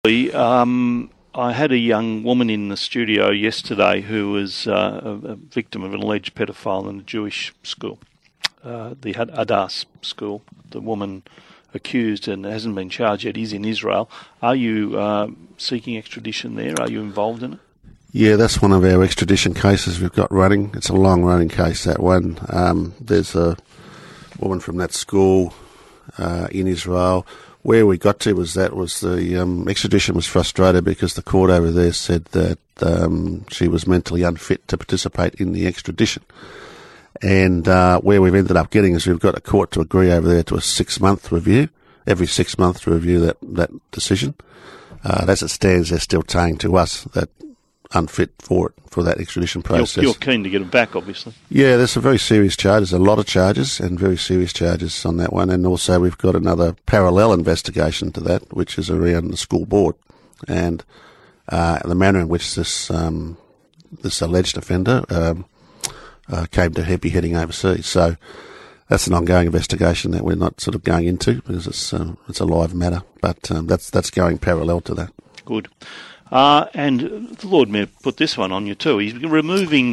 I had a young woman in the studio yesterday who was a victim of an alleged pedophile in a Jewish school, the Hadass school. The woman accused and hasn't been charged yet is in Israel. Are you seeking extradition there? Are you involved in it? Yeah, that's one of our extradition cases we've got running. It's a long-running case, that one. There's a woman from that school in Israel. Where we got to was the extradition was frustrated because the court over there said that she was mentally unfit to participate in the extradition. And where we've ended up getting is we've got a court to agree over there to a 6-month review, every 6 months to review that decision. As it stands, they're still saying to us that unfit for that extradition process. You're keen to get them back, obviously. Yeah, there's some very serious charges, a lot of charges, and very serious charges on that one. And also we've got another parallel investigation to that, which is around the school board and the manner in which this alleged offender came to be heading overseas. So that's an ongoing investigation that we're not sort of going into because it's a live matter, but that's going parallel to that. Good. And the Lord Mayor put this one on you too. He's removing